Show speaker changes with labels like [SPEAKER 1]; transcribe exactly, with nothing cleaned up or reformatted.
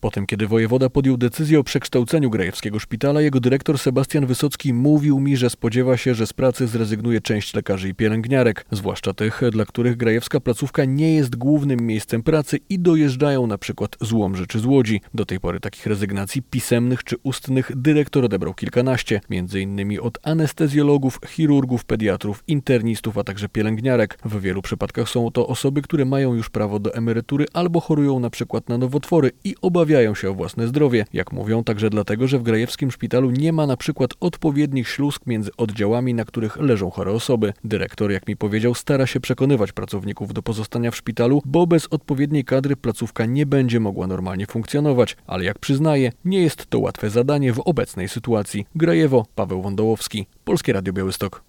[SPEAKER 1] Po tym, kiedy wojewoda podjął decyzję o przekształceniu grajewskiego szpitala, jego dyrektor Sebastian Wysocki mówił mi, że spodziewa się, że z pracy zrezygnuje część lekarzy i pielęgniarek, zwłaszcza tych, dla których grajewska placówka nie jest głównym miejscem pracy i dojeżdżają na przykład z Łomży czy z Łodzi. Do tej pory takich rezygnacji pisemnych czy ustnych dyrektor odebrał kilkanaście, między innymi od anestezjologów, chirurgów, pediatrów, internistów, a także pielęgniarek. W wielu przypadkach są to osoby, które mają już prawo do emerytury albo chorują na przykład na nowotwory i obawiają się o własne zdrowie. Jak mówią, także dlatego, że w grajewskim szpitalu nie ma na przykład odpowiednich śluzg między oddziałami, na których leżą chore osoby. Dyrektor, jak mi powiedział, stara się przekonywać pracowników do pozostania w szpitalu, bo bez odpowiedniej kadry placówka nie będzie mogła normalnie funkcjonować. Ale jak przyznaje, nie jest to łatwe zadanie w obecnej sytuacji. Grajewo, Paweł Wądołowski, Polskie Radio Białystok.